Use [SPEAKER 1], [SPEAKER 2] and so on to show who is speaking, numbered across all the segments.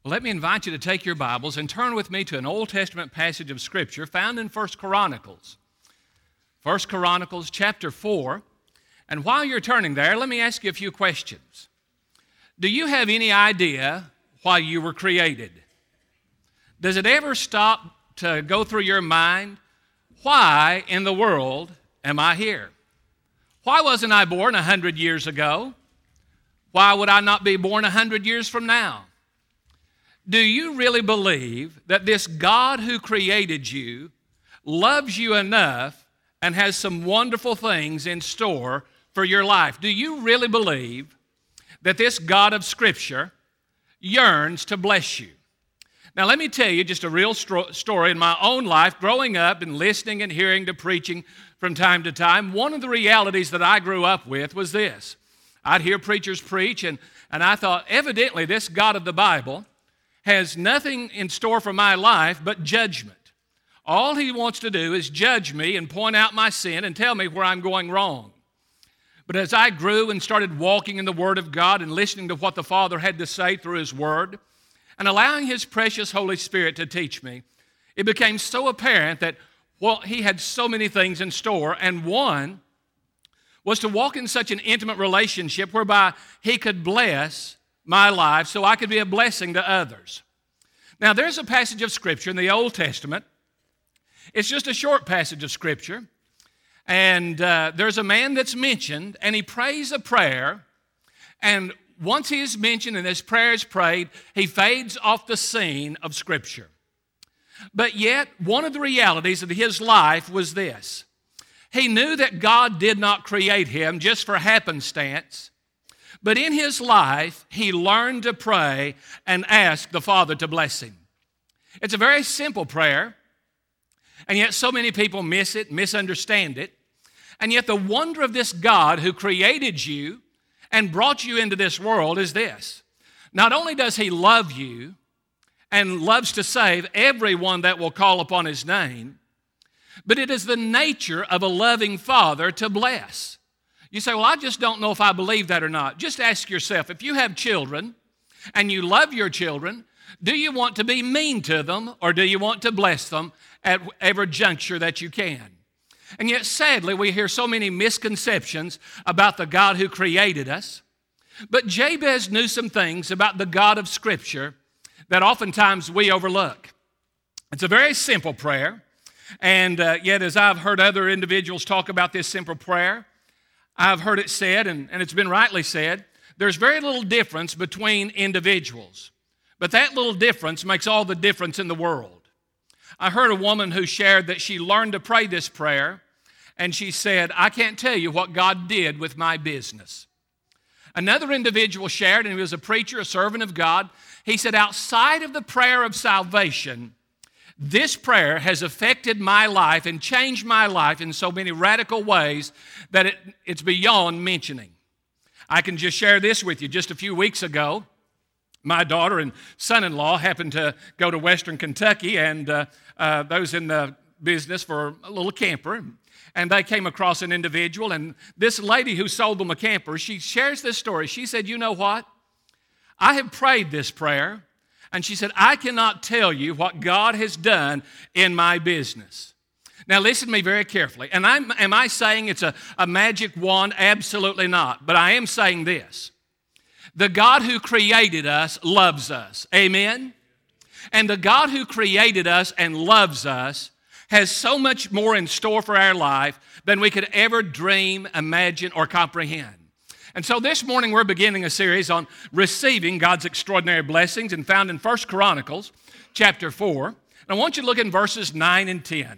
[SPEAKER 1] Well, let me invite you to take your Bibles and turn with me to an Old Testament passage of Scripture found in 1 Chronicles. 1 Chronicles chapter 4. And while you're turning there, let me ask you a few questions. Do you have any idea why you were created? Does it ever stop to go through your mind, why in the world am I here? Why wasn't I born 100 years ago? Why would I not be born 100 years from now? Do you really believe that this God who created you loves you enough and has some wonderful things in store for your life? Do you really believe that this God of Scripture yearns to bless you? Now, let me tell you just a real story in my own life, growing up and listening and hearing to preaching from time to time. One of the realities that I grew up with was this. I'd hear preachers preach, and I thought, evidently, this God of the Bible has nothing in store for my life but judgment. All he wants to do is judge me and point out my sin and tell me where I'm going wrong. But as I grew and started walking in the Word of God and listening to what the Father had to say through His Word and allowing His precious Holy Spirit to teach me, it became so apparent that, He had so many things in store, and one was to walk in such an intimate relationship whereby He could bless my life so I could be a blessing to others. Now, there's a passage of Scripture in the Old Testament. It's just a short passage of Scripture. And there's a man that's mentioned, and he prays a prayer. And once he is mentioned and his prayer is prayed, he fades off the scene of Scripture. But yet, one of the realities of his life was this. He knew that God did not create him just for happenstance. But in his life, he learned to pray and ask the Father to bless him. It's a very simple prayer, and yet so many people miss it, misunderstand it. And yet the wonder of this God who created you and brought you into this world is this. Not only does he love you and loves to save everyone that will call upon his name, but it is the nature of a loving Father to bless. You say, well, I just don't know if I believe that or not. Just ask yourself, if you have children and you love your children, do you want to be mean to them or do you want to bless them at every juncture that you can? And yet, sadly, we hear so many misconceptions about the God who created us. But Jabez knew some things about the God of Scripture that oftentimes we overlook. It's a very simple prayer. And yet, as I've heard other individuals talk about this simple prayer, I've heard it said, and it's been rightly said, there's very little difference between individuals. But that little difference makes all the difference in the world. I heard a woman who shared that she learned to pray this prayer, and she said, I can't tell you what God did with my business. Another individual shared, and he was a preacher, a servant of God. He said, outside of the prayer of salvation, this prayer has affected my life and changed my life in so many radical ways that it's beyond mentioning. I can just share this with you. Just a few weeks ago, my daughter and son-in-law happened to go to Western Kentucky, and those in the business for a little camper, and they came across an individual, and this lady who sold them a camper, she shares this story. She said, you know what? I have prayed this prayer, and she said, I cannot tell you what God has done in my business. Now, listen to me very carefully. And am I saying it's a magic wand? Absolutely not. But I am saying this. The God who created us loves us. Amen? And the God who created us and loves us has so much more in store for our life than we could ever dream, imagine, or comprehend. And so this morning we're beginning a series on receiving God's extraordinary blessings and found in 1 Chronicles chapter 4. And I want you to look in verses 9 and 10.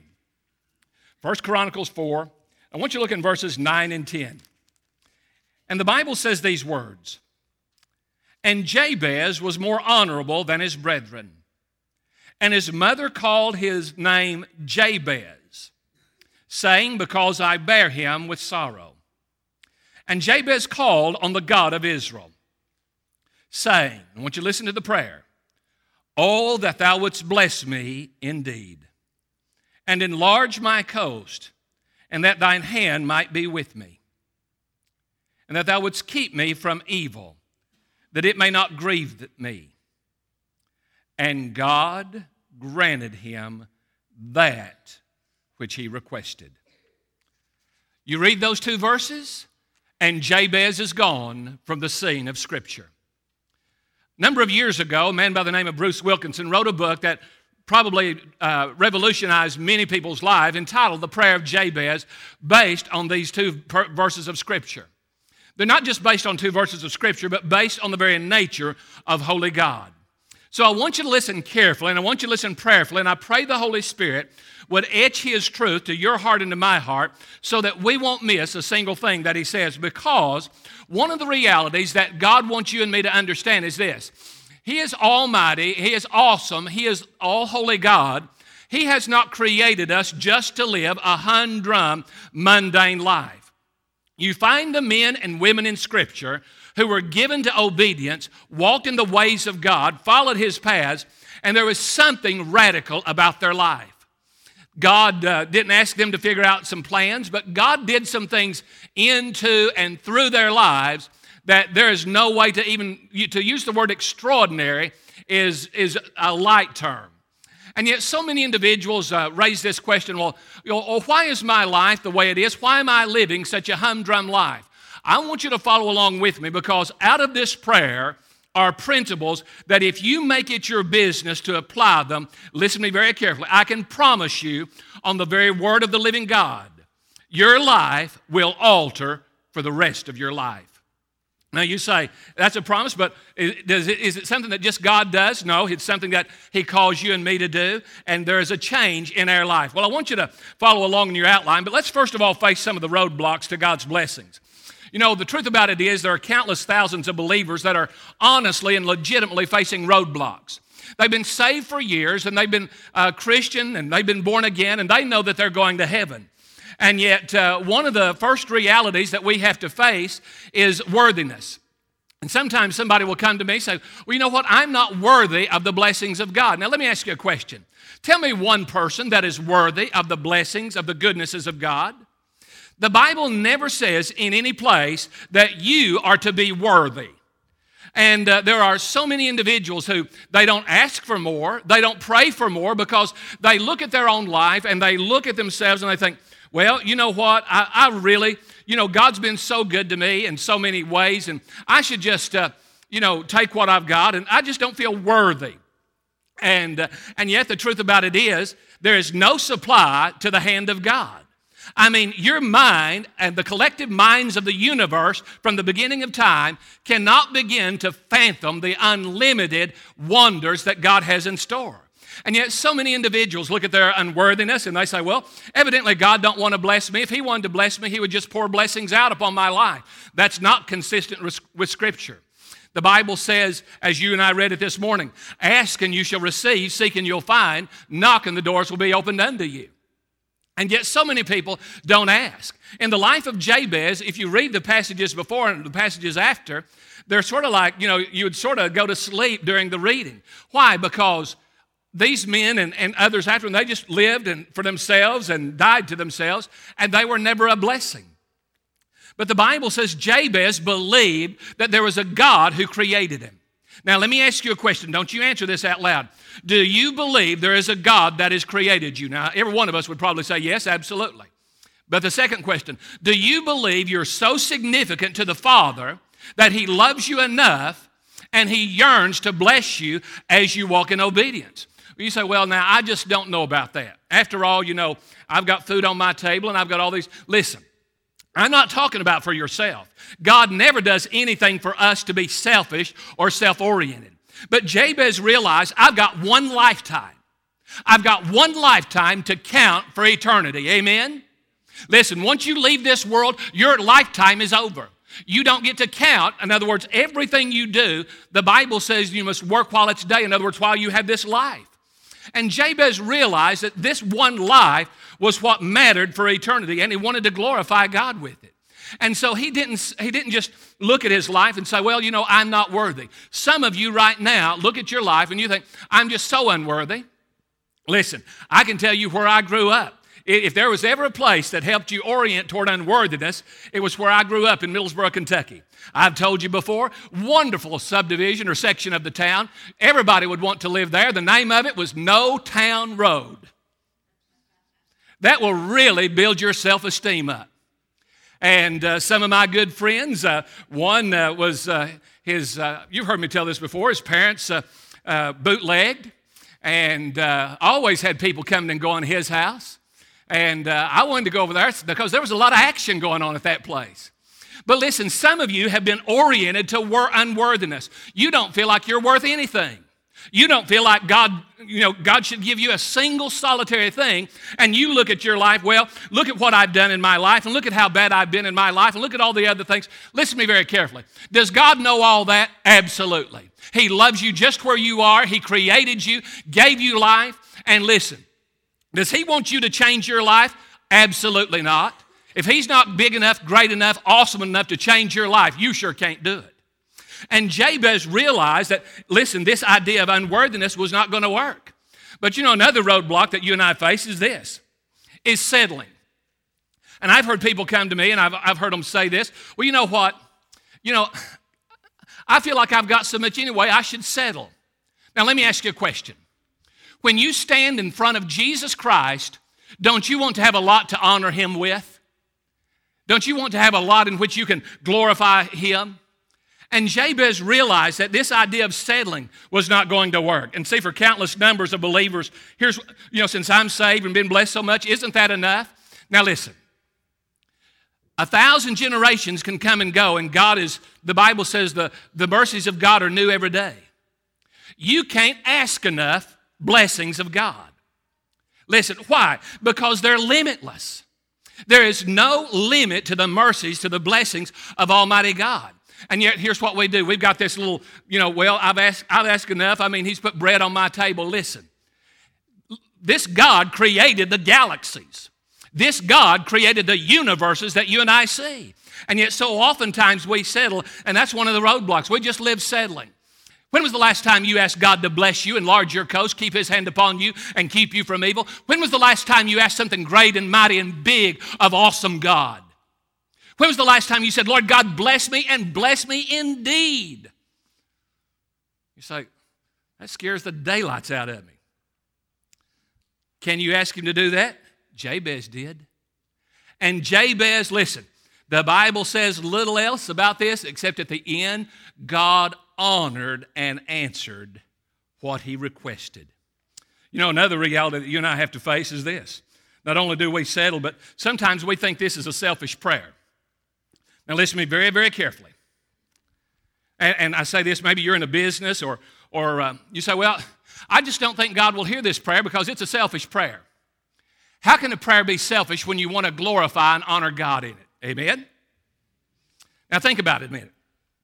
[SPEAKER 1] 1 Chronicles 4, I want you to look in verses 9 and 10. And the Bible says these words, and Jabez was more honorable than his brethren, and his mother called his name Jabez, saying, because I bear him with sorrow. And Jabez called on the God of Israel, saying, I want you to listen to the prayer, oh, that thou wouldst bless me indeed, and enlarge my coast, and that thine hand might be with me, and that thou wouldst keep me from evil, that it may not grieve me. and God granted him that which he requested. You read those two verses, and Jabez is gone from the scene of Scripture. A number of years ago, a man by the name of Bruce Wilkinson wrote a book that probably revolutionized many people's lives, entitled The Prayer of Jabez, based on these two verses of Scripture. They're not just based on two verses of Scripture, but based on the very nature of holy God. So I want you to listen carefully, and I want you to listen prayerfully, and I pray the Holy Spirit would etch His truth to your heart and to my heart so that we won't miss a single thing that He says, because one of the realities that God wants you and me to understand is this. He is almighty, He is awesome, He is all-holy God. He has not created us just to live a humdrum, mundane life. You find the men and women in Scripture who were given to obedience, walked in the ways of God, followed His paths, and there was something radical about their life. God didn't ask them to figure out some plans, but God did some things into and through their lives that there is no way to even, to use the word extraordinary is a light term. And yet so many individuals raise this question, well, why is my life the way it is? Why am I living such a humdrum life? I want you to follow along with me, because out of this prayer are principles that if you make it your business to apply them, listen to me very carefully, I can promise you on the very word of the living God, your life will alter for the rest of your life. Now you say, that's a promise, but is it something that just God does? No, it's something that He calls you and me to do, and there is a change in our life. Well, I want you to follow along in your outline, but let's first of all face some of the roadblocks to God's blessings. You know, the truth about it is there are countless thousands of believers that are honestly and legitimately facing roadblocks. They've been saved for years, and they've been Christian, and they've been born again, and they know that they're going to heaven. And yet, one of the first realities that we have to face is worthiness. And sometimes somebody will come to me and say, well, you know what? I'm not worthy of the blessings of God. Now, let me ask you a question. Tell me one person that is worthy of the blessings, of the goodnesses of God. The Bible never says in any place that you are to be worthy. And there are so many individuals who they don't ask for more, they don't pray for more, because they look at their own life and they look at themselves and they think, well, you know what, I really, God's been so good to me in so many ways, and I should just, take what I've got, and I just don't feel worthy. And yet the truth about it is, there is no supply to the hand of God. I mean, your mind and the collective minds of the universe from the beginning of time cannot begin to fathom the unlimited wonders that God has in store. And yet so many individuals look at their unworthiness and they say, well, evidently God don't want to bless me. If He wanted to bless me, He would just pour blessings out upon my life. That's not consistent with Scripture. The Bible says, as you and I read it this morning, ask and you shall receive, seek and you'll find, knock and the doors will be opened unto you. And yet so many people don't ask. In the life of Jabez, if you read the passages before and the passages after, they're sort of like, you would sort of go to sleep during the reading. Why? Because these men and others after them, they just lived for themselves and died to themselves, and they were never a blessing. But the Bible says Jabez believed that there was a God who created him. Now, let me ask you a question. Don't you answer this out loud. Do you believe there is a God that has created you? Now, every one of us would probably say yes, absolutely. But the second question, do you believe you're so significant to the Father that He loves you enough and He yearns to bless you as you walk in obedience? You say, well, now, I just don't know about that. After all, I've got food on my table and I've got all these. Listen, I'm not talking about for yourself. God never does anything for us to be selfish or self-oriented. But Jabez realized, I've got one lifetime. I've got one lifetime to count for eternity. Amen? Listen, once you leave this world, your lifetime is over. You don't get to count. In other words, everything you do, the Bible says you must work while it's day. In other words, while you have this life. And Jabez realized that this one life was what mattered for eternity, and he wanted to glorify God with it. And so he didn't just look at his life and say, well, I'm not worthy. Some of you right now look at your life and you think, I'm just so unworthy. Listen, I can tell you where I grew up. If there was ever a place that helped you orient toward unworthiness, it was where I grew up in Middlesboro, Kentucky. I've told you before, wonderful subdivision or section of the town. Everybody would want to live there. The name of it was No Town Road. That will really build your self-esteem up. And some of my good friends, one was you've heard me tell this before, his parents bootlegged and always had people coming and going to his house. And I wanted to go over there because there was a lot of action going on at that place. But listen, some of you have been oriented to unworthiness. You don't feel like you're worth anything. You don't feel like God should give you a single solitary thing, and you look at your life, well, look at what I've done in my life, and look at how bad I've been in my life, and look at all the other things. Listen to me very carefully. Does God know all that? Absolutely. He loves you just where you are. He created you, gave you life, and listen, does He want you to change your life? Absolutely not. If He's not big enough, great enough, awesome enough to change your life, you sure can't do it. And Jabez realized that, listen, this idea of unworthiness was not going to work. But another roadblock that you and I face is settling. And I've heard people come to me, and I've heard them say this, well, you know what? I feel like I've got so much anyway, I should settle. Now, let me ask you a question. When you stand in front of Jesus Christ, don't you want to have a lot to honor Him with? Don't you want to have a lot in which you can glorify Him? And Jabez realized that this idea of settling was not going to work. And see, for countless numbers of believers, here's, since I'm saved and been blessed so much, isn't that enough? Now listen, 1,000 generations can come and go, and the Bible says the mercies of God are new every day. You can't ask enough blessings of God. Listen, why? Because they're limitless. There is no limit to the mercies, to the blessings of Almighty God. And yet, here's what we do. We've got this little, I've asked enough. I mean, He's put bread on my table. Listen, this God created the galaxies. This God created the universes that you and I see. And yet, so oftentimes we settle, and that's one of the roadblocks. We just live settling. When was the last time you asked God to bless you, enlarge your coast, keep His hand upon you, and keep you from evil? When was the last time you asked something great and mighty and big of awesome God? When was the last time you said, Lord God, bless me and bless me indeed? You say, that scares the daylights out of me. Can you ask Him to do that? Jabez did. And Jabez, listen, the Bible says little else about this except at the end, God honored and answered what he requested. Another reality that you and I have to face is this. Not only do we settle, but sometimes we think this is a selfish prayer. Now listen to me very, very carefully. And I say this, maybe you're in a business or you say, well, I just don't think God will hear this prayer because it's a selfish prayer. How can a prayer be selfish when you want to glorify and honor God in it? Amen? Now think about it a minute.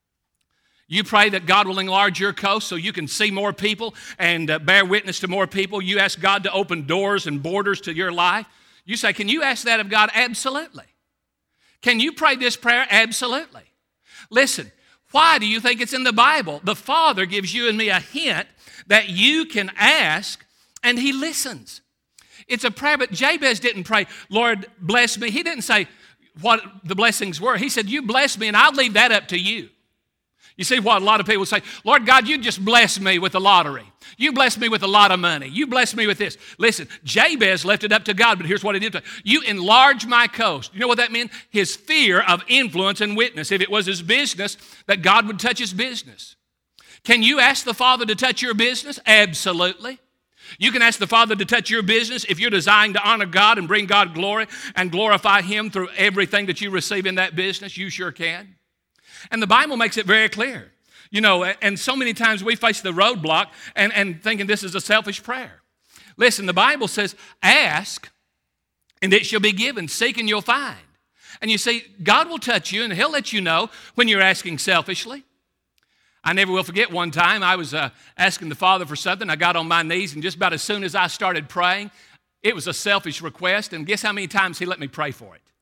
[SPEAKER 1] You pray that God will enlarge your coast so you can see more people and bear witness to more people. You ask God to open doors and borders to your life. You say, can you ask that of God? Absolutely. Can you pray this prayer? Absolutely. Listen, why do you think it's in the Bible? The Father gives you and me a hint that you can ask and He listens. It's a prayer, but Jabez didn't pray, Lord, bless me. He didn't say what the blessings were. He said, you bless me and I'll leave that up to you. You see what a lot of people say, Lord God, you just bless me with the lottery. You bless me with a lot of money. You bless me with this. Listen, Jabez left it up to God, but here's what he did. You enlarge my coast. You know what that meant? His fear of influence and witness. If it was his business, that God would touch his business. Can you ask the Father to touch your business? Absolutely. You can ask the Father to touch your business if you're desiring to honor God and bring God glory and glorify Him through everything that you receive in that business. You sure can. And the Bible makes it very clear. And so many times we face the roadblock and thinking this is a selfish prayer. Listen, the Bible says, ask and it shall be given. Seek and you'll find. And you see, God will touch you and He'll let you know when you're asking selfishly. I never will forget one time I was asking the Father for something. I got on my knees, and just about as soon as I started praying, it was a selfish request. And guess how many times He let me pray for it?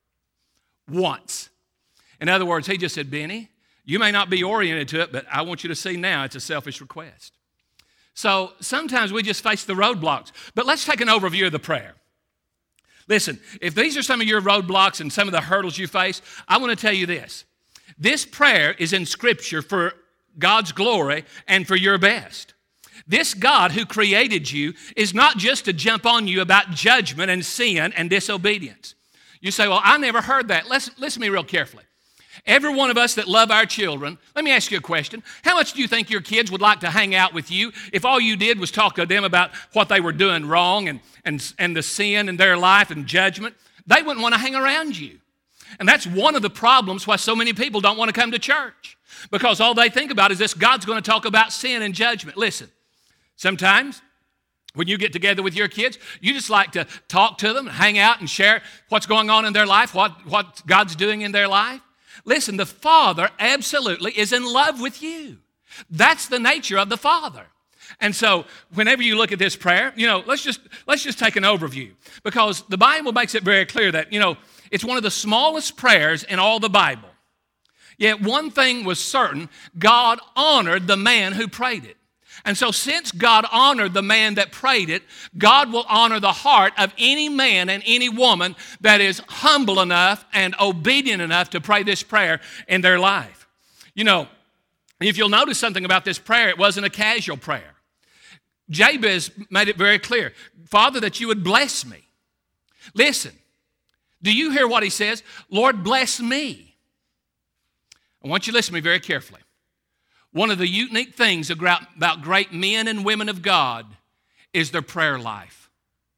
[SPEAKER 1] Once. In other words, He just said, Benny, you may not be oriented to it, but I want you to see now it's a selfish request. So sometimes we just face the roadblocks. But let's take an overview of the prayer. Listen, if these are some of your roadblocks and some of the hurdles you face, I want to tell you this. This prayer is in Scripture for God's glory and for your best. This God who created you is not just to jump on you about judgment and sin and disobedience. You say, well, I never heard that. Listen to me real carefully. Every one of us that love our children, let me ask you a question. How much do you think your kids would like to hang out with you if all you did was talk to them about what they were doing wrong and the sin in their life and judgment? They wouldn't want to hang around you. And that's one of the problems why so many people don't want to come to church, because all they think about is this: God's going to talk about sin and judgment. Listen, sometimes when you get together with your kids, you just like to talk to them, hang out and share what's going on in their life, what God's doing in their life. Listen, the Father absolutely is in love with you. That's the nature of the Father. And so whenever you look at this prayer, let's just take an overview, because the Bible makes it very clear that, it's one of the smallest prayers in all the Bible. Yet one thing was certain: God honored the man who prayed it. And so since God honored the man that prayed it, God will honor the heart of any man and any woman that is humble enough and obedient enough to pray this prayer in their life. If you'll notice something about this prayer, it wasn't a casual prayer. Jabez made it very clear: Father, that you would bless me. Listen, do you hear what he says? Lord, bless me. I want you to listen to me very carefully. One of the unique things about great men and women of God is their prayer life.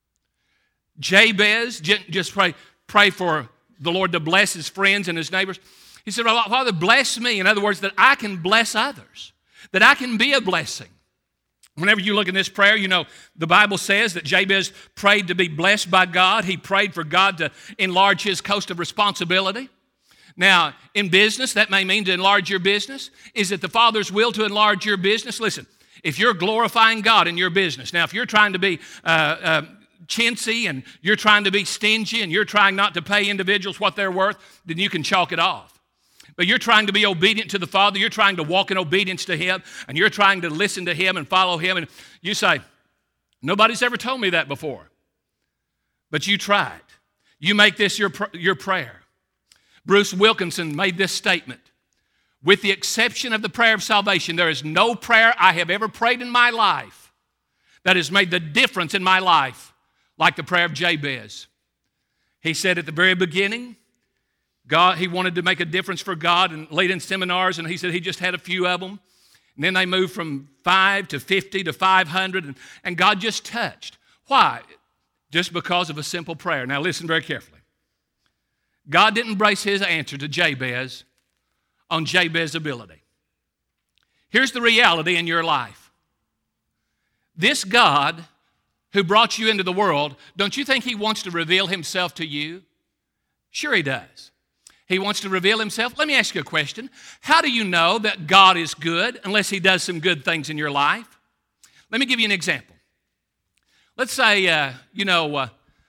[SPEAKER 1] Jabez just pray for the Lord to bless his friends and his neighbors. He said, Father, bless me. In other words, that I can bless others, that I can be a blessing. Whenever you look in this prayer, the Bible says that Jabez prayed to be blessed by God. He prayed for God to enlarge his coast of responsibility. Now, in business, that may mean to enlarge your business. Is it the Father's will to enlarge your business? Listen, if you're glorifying God in your business, now if you're trying to be chintzy and you're trying to be stingy and you're trying not to pay individuals what they're worth, then you can chalk it off. But you're trying to be obedient to the Father, you're trying to walk in obedience to Him, and you're trying to listen to Him and follow Him, and you say, nobody's ever told me that before. But you try it. You make this your prayer. Bruce Wilkinson made this statement: with the exception of the prayer of salvation, there is no prayer I have ever prayed in my life that has made the difference in my life like the prayer of Jabez. He said at the very beginning, he wanted to make a difference for God and lead in seminars, and he said he just had a few of them. And then they moved from 5 to 50 to 500, and God just touched. Why? Just because of a simple prayer. Now listen very carefully. God didn't base his answer to Jabez on Jabez's ability. Here's the reality in your life. This God who brought you into the world, don't you think he wants to reveal himself to you? Sure he does. He wants to reveal himself. Let me ask you a question. How do you know that God is good unless he does some good things in your life? Let me give you an example. Let's say, you're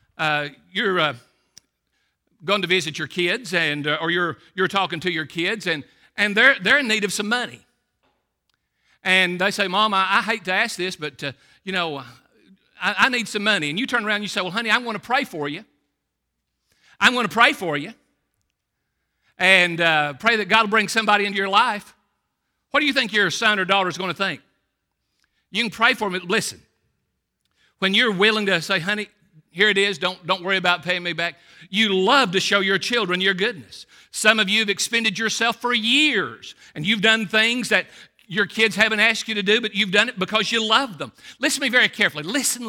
[SPEAKER 1] going to visit your kids, or you're talking to your kids, and they're in need of some money. And they say, Mom, I hate to ask this, but, I need some money. And you turn around and you say, well, honey, I want to pray for you. I'm going to pray for you. And pray that God will bring somebody into your life. What do you think your son or daughter is going to think? You can pray for them. Listen, when you're willing to say, honey, here it is, don't worry about paying me back, you love to show your children your goodness. Some of you have expended yourself for years, and you've done things that your kids haven't asked you to do, but you've done it because you love them. Listen to me very carefully. Listen.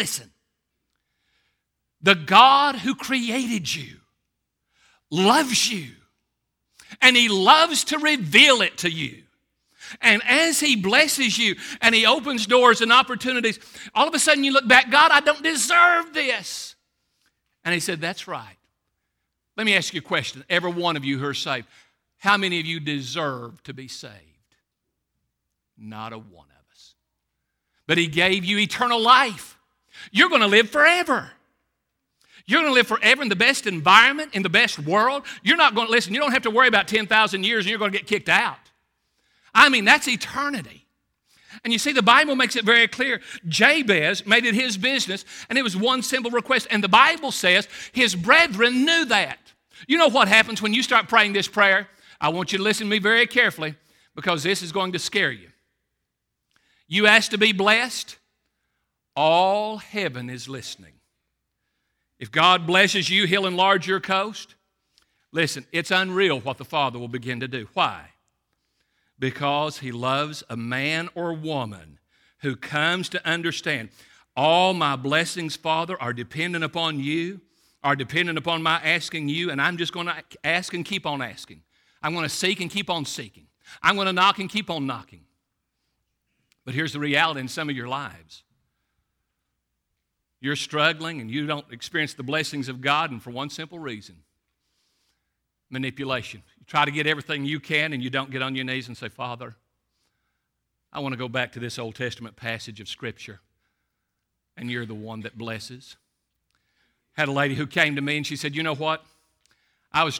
[SPEAKER 1] The God who created you loves you, and he loves to reveal it to you. And as he blesses you and he opens doors and opportunities, all of a sudden you look back, God, I don't deserve this. And he said, that's right. Let me ask you a question. Every one of you who are saved, how many of you deserve to be saved? Not a one of us. But he gave you eternal life. You're going to live forever. You're going to live forever in the best environment, in the best world. You're not going to, listen, you don't have to worry about 10,000 years and you're going to get kicked out. I mean, that's eternity. And you see, the Bible makes it very clear. Jabez made it his business, and it was one simple request. And the Bible says his brethren knew that. You know what happens when you start praying this prayer? I want you to listen to me very carefully, because this is going to scare you. You ask to be blessed, all heaven is listening. If God blesses you, He'll enlarge your coast. Listen, it's unreal what the Father will begin to do. Why? Because He loves a man or woman who comes to understand, all my blessings, Father, are dependent upon you, are dependent upon my asking you, and I'm just going to ask and keep on asking. I'm going to seek and keep on seeking. I'm going to knock and keep on knocking. But here's the reality in some of your lives. You're struggling and you don't experience the blessings of God, and for one simple reason: manipulation. You try to get everything you can and you don't get on your knees and say, Father, I want to go back to this Old Testament passage of Scripture, and you're the one that blesses. Had a lady who came to me and she said, you know what? I was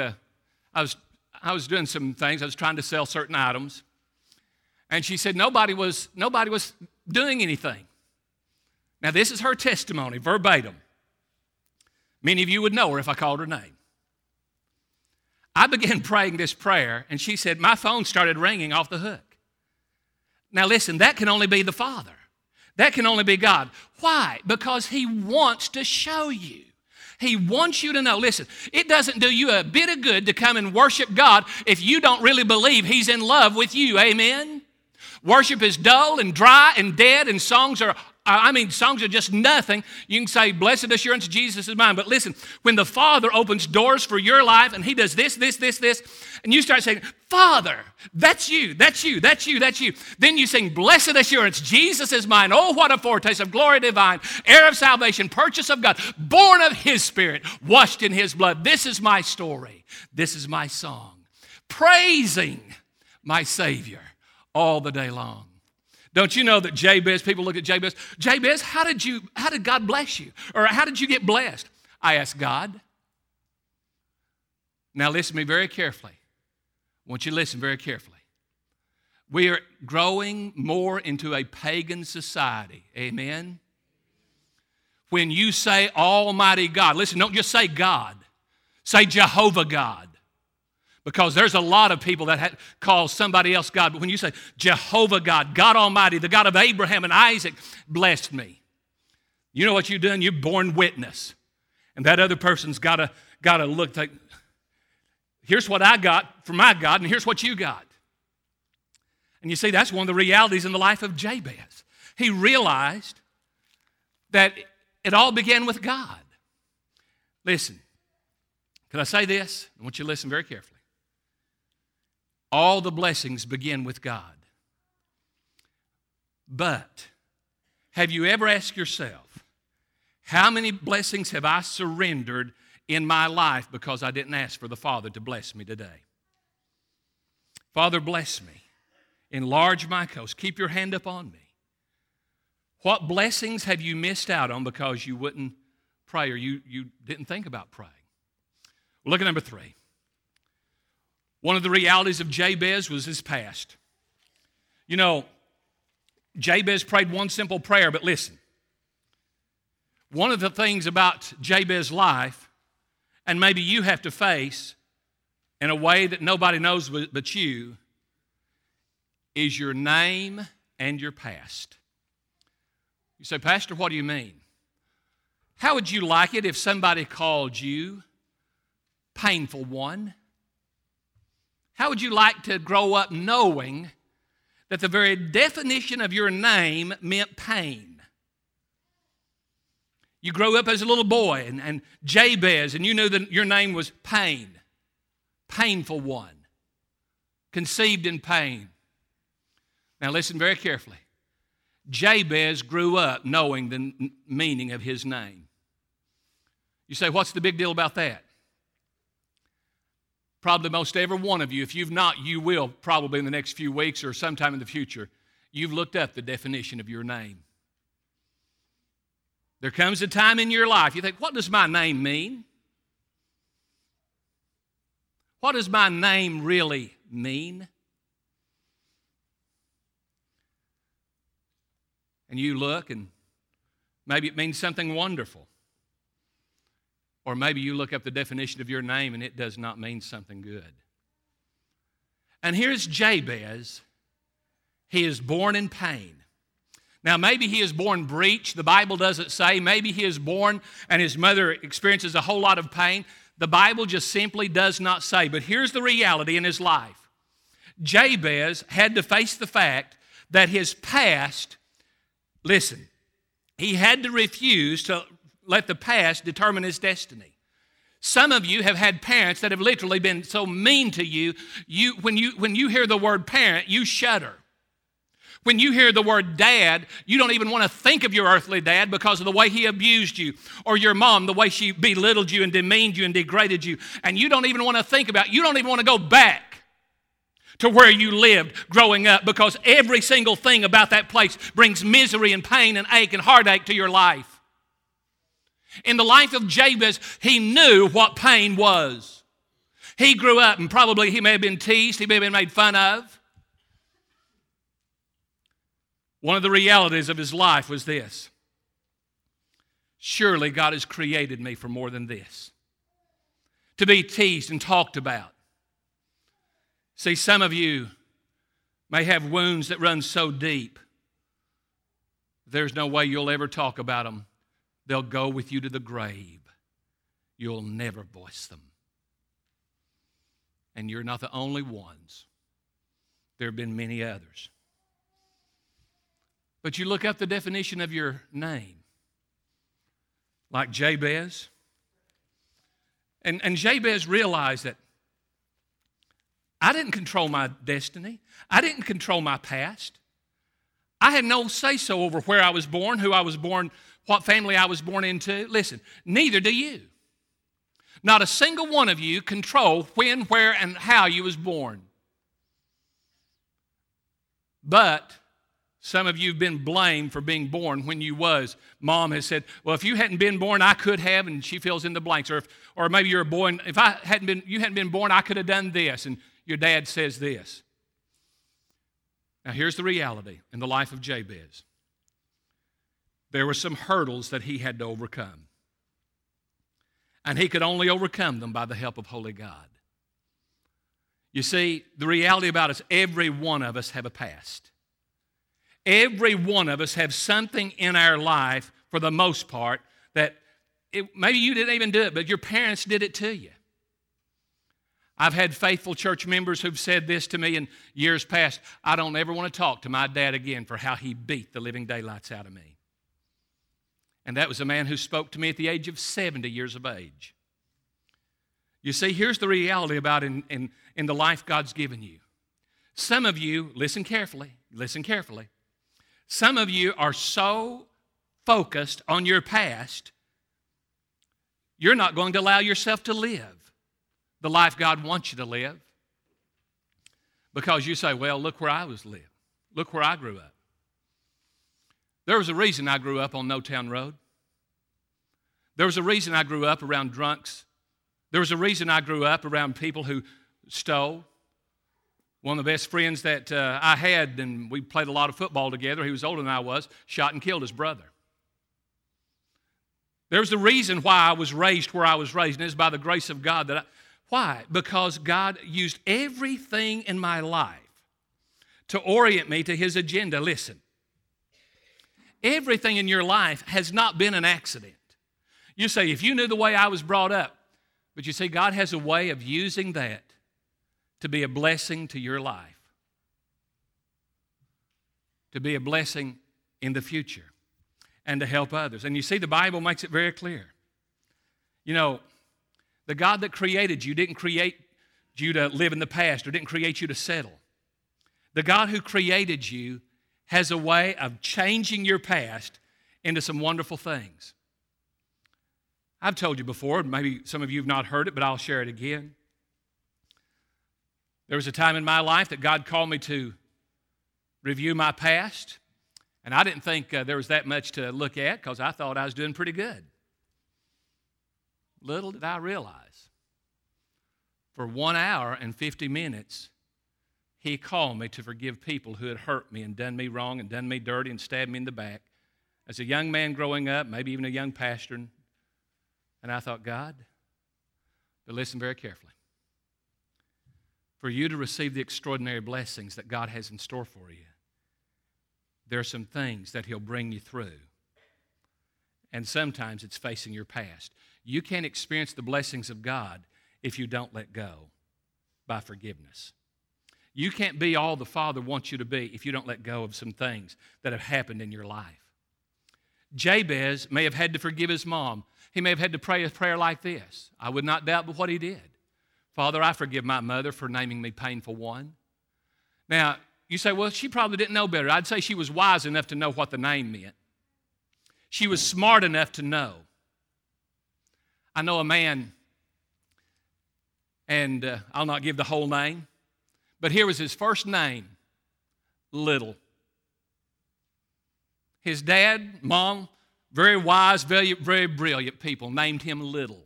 [SPEAKER 1] doing some things. I was trying to sell certain items. And she said nobody was doing anything. Now, this is her testimony, verbatim. Many of you would know her if I called her name. I began praying this prayer, and she said, my phone started ringing off the hook. Now, listen, that can only be the Father. That can only be God. Why? Because He wants to show you. He wants you to know. Listen, it doesn't do you a bit of good to come and worship God if you don't really believe He's in love with you. Amen? Worship is dull and dry and dead, and songs are just nothing. You can say, blessed assurance, Jesus is mine. But listen, when the Father opens doors for your life and He does this, and you start saying, Father, that's you, that's you, that's you, that's you. Then you sing, blessed assurance, Jesus is mine. Oh, what a foretaste of glory divine, heir of salvation, purchase of God, born of His Spirit, washed in His blood. This is my story. This is my song, praising my Savior all the day long. Don't you know that Jabez, people look at Jabez, how did God bless you? Or how did you get blessed? I asked God. Now listen to me very carefully. I want you to listen very carefully. We are growing more into a pagan society. Amen? When you say Almighty God, listen, don't just say God. Say Jehovah God. Because there's a lot of people that call somebody else God. But when you say Jehovah God, God Almighty, the God of Abraham and Isaac, blessed me. You know what you've done? You've borne witness. And that other person's got to look like, here's what I got from my God, and here's what you got. And you see, that's one of the realities in the life of Jabez. He realized that it all began with God. Listen, can I say this? I want you to listen very carefully. All the blessings begin with God. But have you ever asked yourself, how many blessings have I surrendered in my life because I didn't ask for the Father to bless me today? Father, bless me. Enlarge my coast. Keep your hand upon me. What blessings have you missed out on because you wouldn't pray or you didn't think about praying? Well, look at number 3. One of the realities of Jabez was his past. You know, Jabez prayed one simple prayer, but listen. One of the things about Jabez's life, and maybe you have to face in a way that nobody knows but you, is your name and your past. You say, Pastor, what do you mean? How would you like it if somebody called you Painful One? How would you like to grow up knowing that the very definition of your name meant pain? You grew up as a little boy and Jabez, and you knew that your name was pain, painful one, conceived in pain. Now listen very carefully. Jabez grew up knowing the meaning of his name. You say, what's the big deal about that? Probably most every one of you, if you've not, you will probably in the next few weeks or sometime in the future, you've looked up the definition of your name. There comes a time in your life, you think, what does my name mean? What does my name really mean? And you look and maybe it means something wonderful. Or maybe you look up the definition of your name and it does not mean something good. And here's Jabez. He is born in pain. Now, maybe he is born breached. The Bible doesn't say. Maybe he is born and his mother experiences a whole lot of pain. The Bible just simply does not say. But here's the reality in his life. Jabez had to face the fact that his past, listen, he had to refuse to let the past determine his destiny. Some of you have had parents that have literally been so mean to you, when you hear the word parent, you shudder. When you hear the word dad, you don't even want to think of your earthly dad because of the way he abused you, or your mom, the way she belittled you and demeaned you and degraded you. And you don't even want to think about, you don't even want to go back to where you lived growing up, because every single thing about that place brings misery and pain and ache and heartache to your life. In the life of Jabez, he knew what pain was. He grew up and probably he may have been teased, he may have been made fun of. One of the realities of his life was this: surely God has created me for more than this, to be teased and talked about. See, some of you may have wounds that run so deep, there's no way you'll ever talk about them. They'll go with you to the grave. You'll never voice them. And you're not the only ones. There have been many others. But you look up the definition of your name, like Jabez. And Jabez realized that I didn't control my destiny. I didn't control my past. I had no say-so over where I was born, who I was born, what family I was born into. Listen, neither do you. Not a single one of you control when, where, and how you was born. But some of you have been blamed for being born when you was. Mom has said, well, if you hadn't been born, I could have, and she fills in the blanks. Or maybe you're a boy, and if you hadn't been born, I could have done this, and your dad says this. Now, here's the reality in the life of Jabez. There were some hurdles that he had to overcome. And he could only overcome them by the help of Holy God. You see, the reality about us, every one of us have a past. Every one of us have something in our life, for the most part, that maybe you didn't even do it, but your parents did it to you. I've had faithful church members who've said this to me in years past: I don't ever want to talk to my dad again for how he beat the living daylights out of me. And that was a man who spoke to me at the age of 70 years of age. You see, here's the reality about in the life God's given you. Some of you, listen carefully. Some of you are so focused on your past, you're not going to allow yourself to live the life God wants you to live, because you say, well, look where I lived. Look where I grew up. There was a reason I grew up on No Town Road. There was a reason I grew up around drunks. There was a reason I grew up around people who stole. One of the best friends that I had, and we played a lot of football together, he was older than I was, shot and killed his brother. There's a reason why I was raised where I was raised, and it's by the grace of God why? Because God used everything in my life to orient me to His agenda. Listen, everything in your life has not been an accident. You say, if you knew the way I was brought up, but you see, God has a way of using that to be a blessing to your life, to be a blessing in the future, and to help others. And you see, the Bible makes it very clear. You know, the God that created you didn't create you to live in the past, or didn't create you to settle. The God who created you has a way of changing your past into some wonderful things. I've told you before, maybe some of you have not heard it, but I'll share it again. There was a time in my life that God called me to review my past, and I didn't think there was that much to look at, because I thought I was doing pretty good. Little did I realize, for 1 hour and 50 minutes, He called me to forgive people who had hurt me and done me wrong and done me dirty and stabbed me in the back. As a young man growing up, maybe even a young pastor, and I thought, God, but listen very carefully. For you to receive the extraordinary blessings that God has in store for you, there are some things that He'll bring you through. And sometimes it's facing your past. You can't experience the blessings of God if you don't let go by forgiveness. You can't be all the Father wants you to be if you don't let go of some things that have happened in your life. Jabez may have had to forgive his mom. He may have had to pray a prayer like this. I would not doubt but what he did. Father, I forgive my mother for naming me Painful One. Now, you say, well, she probably didn't know better. I'd say she was wise enough to know what the name meant. She was smart enough to know. I know a man, and I'll not give the whole name, but here was his first name, Little. His dad, mom, very wise, very, very brilliant people, named him Little.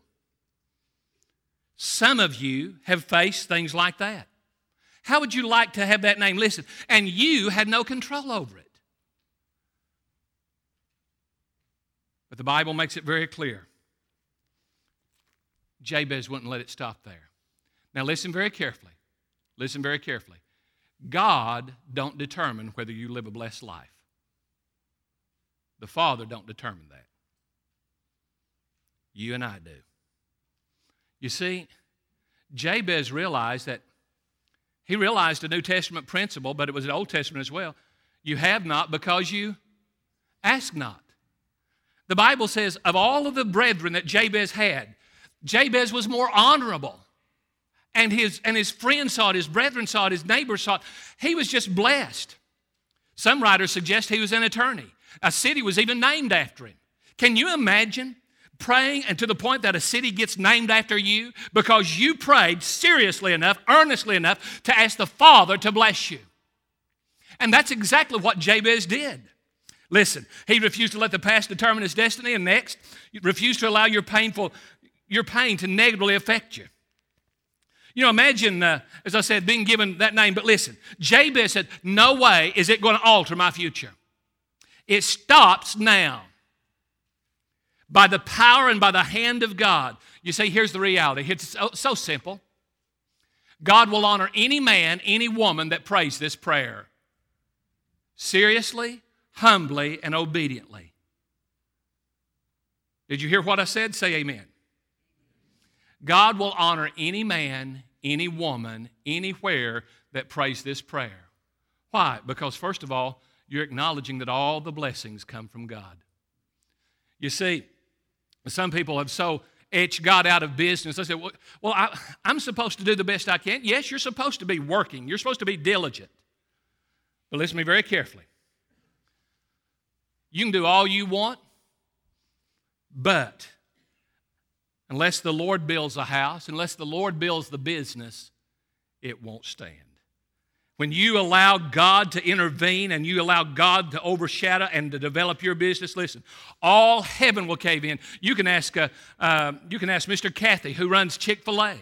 [SPEAKER 1] Some of you have faced things like that. How would you like to have that name? Listen, and you had no control over it. But the Bible makes it very clear. Jabez wouldn't let it stop there. Now listen very carefully. Listen very carefully. God don't determine whether you live a blessed life. The Father don't determine that. You and I do. You see, Jabez realized that he realized a New Testament principle, but it was an Old Testament as well. You have not because you ask not. The Bible says of all of the brethren that Jabez had, Jabez was more honorable. And his friends saw it, his brethren saw it, his neighbors saw it. He was just blessed. Some writers suggest he was an attorney. A city was even named after him. Can you imagine praying and to the point that a city gets named after you because you prayed seriously enough, earnestly enough to ask the Father to bless you? And that's exactly what Jabez did. Listen, he refused to let the past determine his destiny, and next, you refused to allow your pain to negatively affect you. You know, imagine, as I said, being given that name, but listen, Jabez said, no way is it going to alter my future. It stops now. By the power and by the hand of God. You say, here's the reality. It's so simple. God will honor any man, any woman that prays this prayer. Seriously, humbly, and obediently. Did you hear what I said? Say amen. God will honor any man, any woman, anywhere that prays this prayer. Why? Because first of all, you're acknowledging that all the blessings come from God. You see, some people have so etched God out of business. They say, well, I'm supposed to do the best I can. Yes, you're supposed to be working. You're supposed to be diligent. But listen to me very carefully. You can do all you want, but unless the Lord builds a house, unless the Lord builds the business, it won't stand. When you allow God to intervene and you allow God to overshadow and to develop your business, listen, all heaven will cave in. You can ask Mr. Cathy, who runs Chick-fil-A,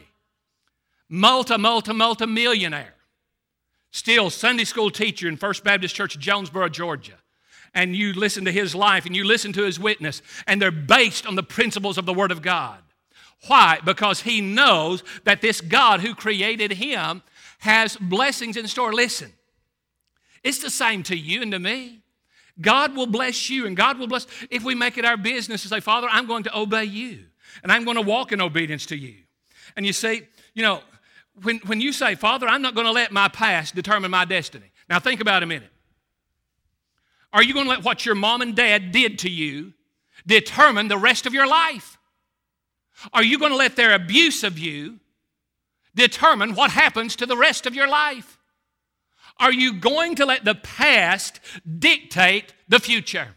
[SPEAKER 1] multi-millionaire, still Sunday school teacher in First Baptist Church, Jonesboro, Georgia. And you listen to his life and you listen to his witness, and they're based on the principles of the Word of God. Why? Because he knows that this God who created him has blessings in store. Listen, it's the same to you and to me. God will bless you, and God will bless if we make it our business to say, Father, I'm going to obey you, and I'm going to walk in obedience to you. And you see, you know, when you say, Father, I'm not going to let my past determine my destiny. Now think about it a minute. Are you going to let what your mom and dad did to you determine the rest of your life? Are you going to let their abuse of you determine what happens to the rest of your life? Are you going to let the past dictate the future?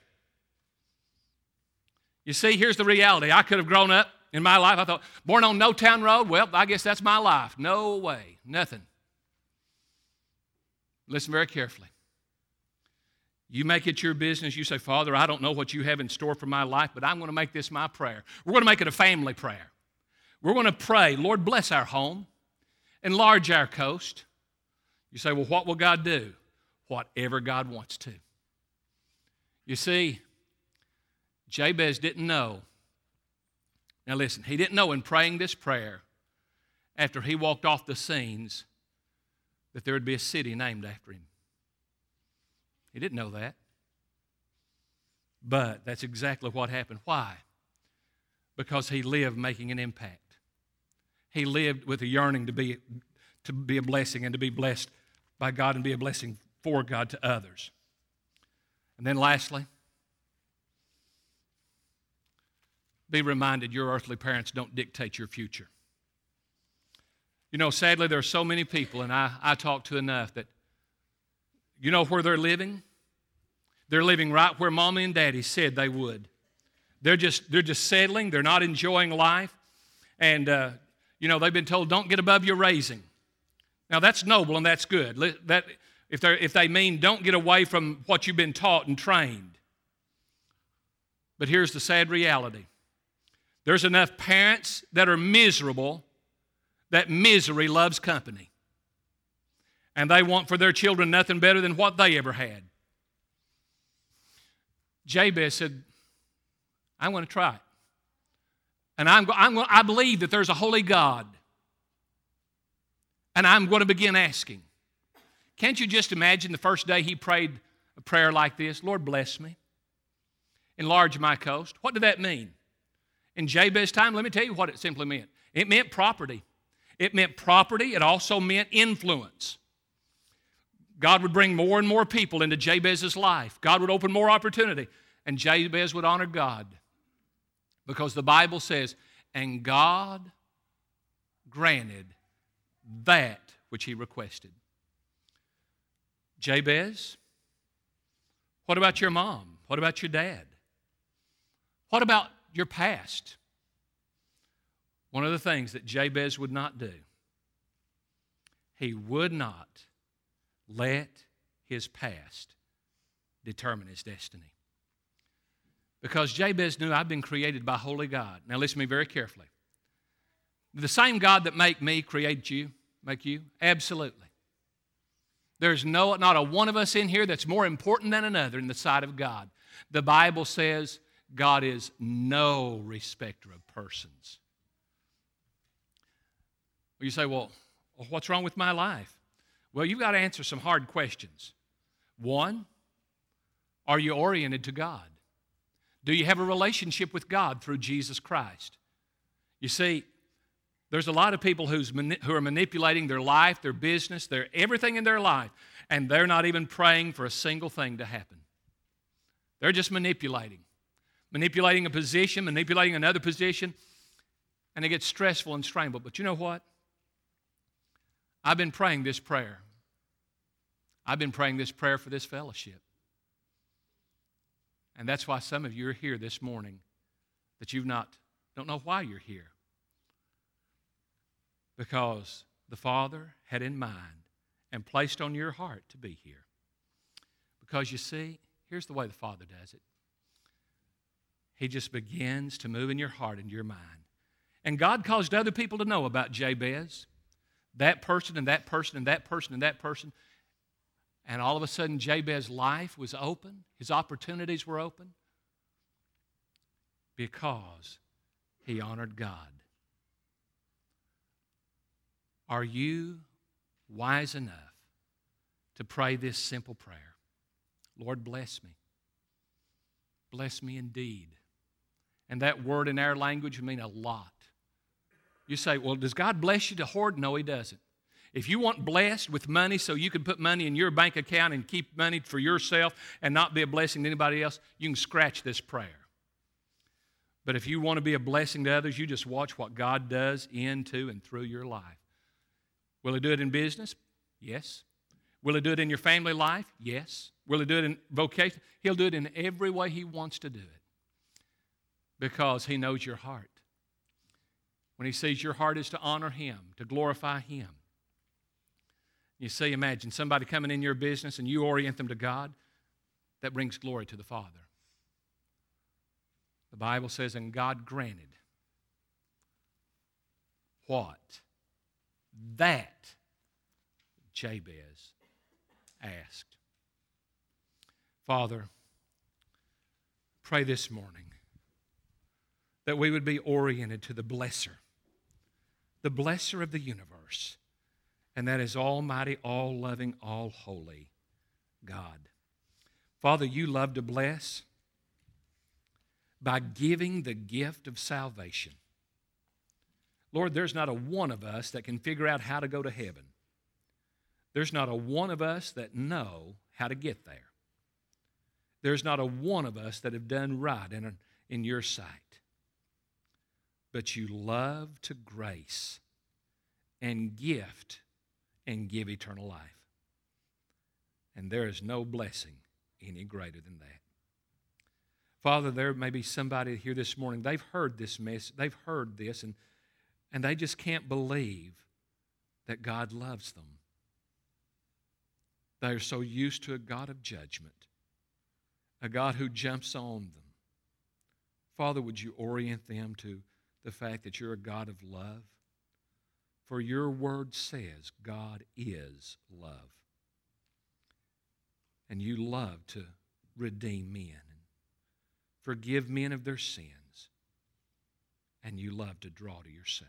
[SPEAKER 1] You see, here's the reality. I could have grown up in my life. I thought, born on No Town Road, well, I guess that's my life. No way, nothing. Listen very carefully. You make it your business. You say, Father, I don't know what you have in store for my life, but I'm going to make this my prayer. We're going to make it a family prayer. We're going to pray, Lord, bless our home. Enlarge our coast. You say, well, what will God do? Whatever God wants to. You see, Jabez didn't know. Now listen, he didn't know in praying this prayer, after he walked off the scenes, that there would be a city named after him. He didn't know that. But that's exactly what happened. Why? Because he lived making an impact. He lived with a yearning to be a blessing and to be blessed by God and be a blessing for God to others. And then lastly, be reminded your earthly parents don't dictate your future. You know, sadly, there are so many people, and I talk to enough, that you know where they're living? They're living right where Mommy and Daddy said they would. They're just settling. They're not enjoying life. And, they've been told, don't get above your raising. Now, that's noble and that's good. If they mean don't get away from what you've been taught and trained. But here's the sad reality. There's enough parents that are miserable that misery loves company. And they want for their children nothing better than what they ever had. Jabez said, I'm going to try it. And I believe that there's a holy God. And I'm going to begin asking. Can't you just imagine the first day he prayed a prayer like this? Lord, bless me. Enlarge my coast. What did that mean? In Jabez's time, let me tell you what it simply meant. It meant property. It meant property. It also meant influence. God would bring more and more people into Jabez's life. God would open more opportunity. And Jabez would honor God. Because the Bible says, and God granted that which he requested. Jabez, what about your mom? What about your dad? What about your past? One of the things that Jabez would not do, he would not let his past determine his destiny. Because Jabez knew, I've been created by holy God. Now listen to me very carefully. The same God that made me create you, make you? Absolutely. There's not a one of us in here that's more important than another in the sight of God. The Bible says God is no respecter of persons. You say, well, what's wrong with my life? Well, you've got to answer some hard questions. One, are you oriented to God? Do you have a relationship with God through Jesus Christ? You see, there's a lot of people who are manipulating their life, their business, everything in their life, and they're not even praying for a single thing to happen. They're just manipulating a position, manipulating another position, and it gets stressful and strainful. But you know what? I've been praying this prayer. I've been praying this prayer for this fellowship. And that's why some of you are here this morning, that don't know why you're here. Because the Father had in mind and placed on your heart to be here. Because you see, here's the way the Father does it. He just begins to move in your heart and your mind. And God caused other people to know about Jabez, that person and that person and that person and that person. And all of a sudden, Jabez's life was open. His opportunities were open because he honored God. Are you wise enough to pray this simple prayer? Lord, bless me. Bless me indeed. And that word in our language would mean a lot. You say, well, does God bless you to hoard? No, He doesn't. If you want blessed with money so you can put money in your bank account and keep money for yourself and not be a blessing to anybody else, you can scratch this prayer. But if you want to be a blessing to others, you just watch what God does into and through your life. Will He do it in business? Yes. Will He do it in your family life? Yes. Will He do it in vocation? He'll do it in every way He wants to do it because He knows your heart. When He sees your heart is to honor Him, to glorify Him. You see, imagine somebody coming in your business and you orient them to God. That brings glory to the Father. The Bible says, and God granted what? That Jabez asked. Father, pray this morning that we would be oriented to the blesser of the universe, and that is Almighty, all-loving, all-holy God. Father, you love to bless by giving the gift of salvation. Lord, there's not a one of us that can figure out how to go to heaven. There's not a one of us that know how to get there. There's not a one of us that have done right in your sight. But you love to grace and gift and give eternal life. And there is no blessing any greater than that. Father, there may be somebody here this morning, they've heard this message, they've heard this, and they just can't believe that God loves them. They are so used to a God of judgment, a God who jumps on them. Father, would you orient them to the fact that you're a God of love? For your word says God is love. And you love to redeem men and forgive men of their sins. And you love to draw to yourself.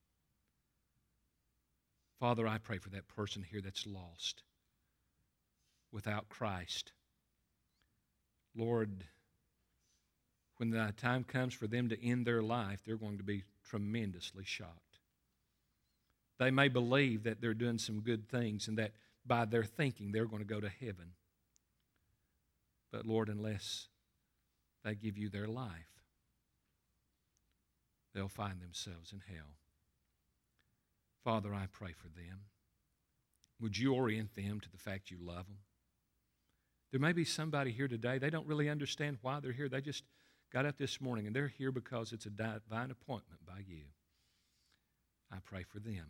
[SPEAKER 1] Father, I pray for that person here that's lost without Christ. Lord, when the time comes for them to end their life, they're going to be tremendously shocked. They may believe that they're doing some good things and that by their thinking they're going to go to heaven. But Lord, unless they give you their life, they'll find themselves in hell. Father, I pray for them. Would you orient them to the fact you love them? There may be somebody here today, they don't really understand why they're here. They just got up this morning and they're here because it's a divine appointment by you. I pray for them.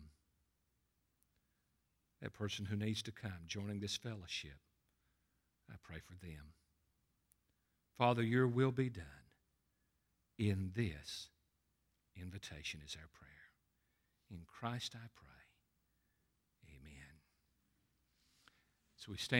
[SPEAKER 1] That person who needs to come, joining this fellowship, I pray for them. Father, your will be done in this invitation is our prayer. In Christ I pray. Amen. So we stand.